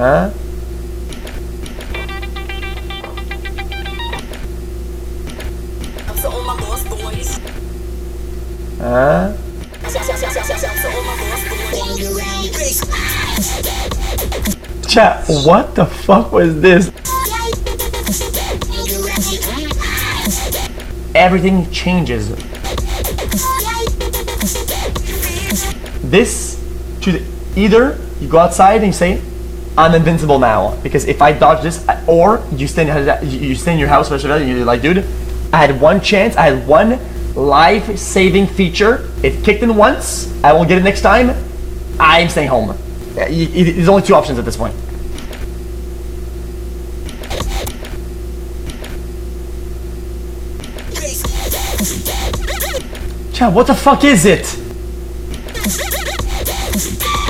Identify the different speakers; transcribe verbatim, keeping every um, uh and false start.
Speaker 1: Huh? Huh? Chat, what the fuck was this? Everything changes. This, to the, either you go outside and you say, I'm invincible now, because if I dodge this, or you stay in, you stay in your house, and you're like, dude, I had one chance, I had one life-saving feature. It kicked in once, I won't get it next time. I'm staying home. There's only two options at this point. Chat, what the fuck is it?